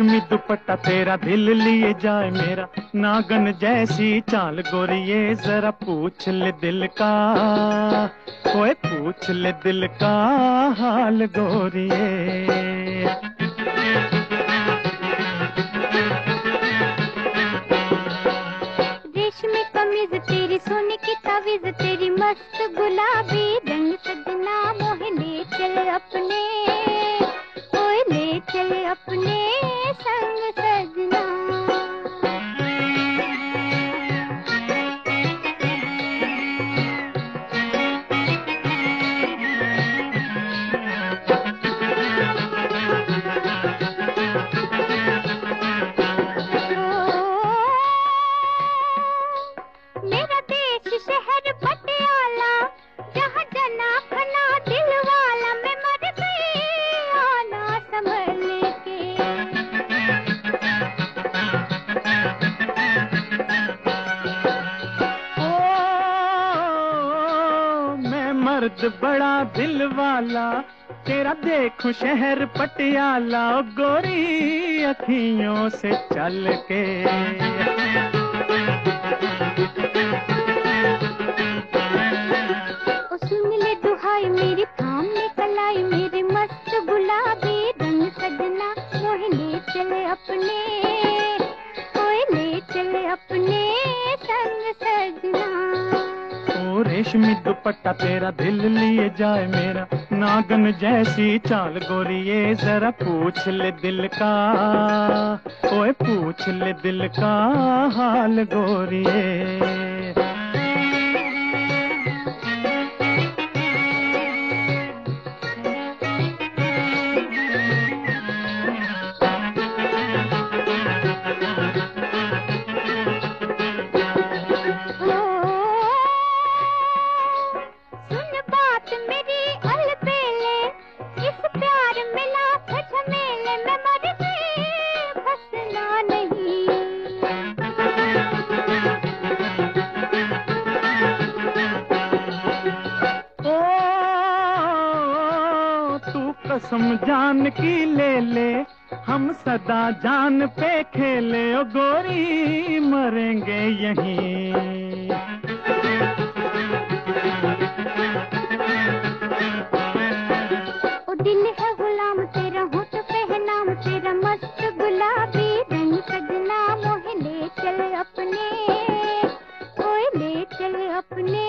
रेशमी दुपट्टा तेरा दिल लिए जाए मेरा, नागन जैसी चाल गोरिये जरा पूछ ले दिल का, ओए पूछ ले दिल का हाल गोरिये। रेशमी कमीज तेरी सोने की तावीज तेरी मस्त गुलाबी रंग सजना मोहे ले चल अपने, ओए ले चल अपने संग सजना। मेरा देश शहर पटियाला जहाँ जना खना दिल वाला, मैं मर गई आना संभल के। ओ मैं मर्द बड़ा दिल वाला, तेरा देखूं शहर पटियाला, गोरी अखियों से चल के। सुन ले दुहाई मेरी थाम ले कलाई मेरे मस्त गुलाबी रंग सजना मोहे ले चले अपने, ओए ले चले अपने संग सजना। ओ रेशमी दुपट्टा तेरा दिल लिए जाए मेरा, नागन जैसी चाल गोरिये जरा पूछ ले दिल का, ओए पूछ ले दिल का हाल गोरिये। सुन बात मेरी अलबेले, इस प्यार में लाख झमेले, मैं मर गई फंसना नहीं। ओ तू कसम जान की ले ले, हम सदा जान पे खेले, ओ गोरी मरेंगे यहीं। ओ दिल है गुलाम तेरा होठ पे नाम तेरा मस्त गुलाबी रंग सजना मोहे ले चल अपने, ओए ले चल अपने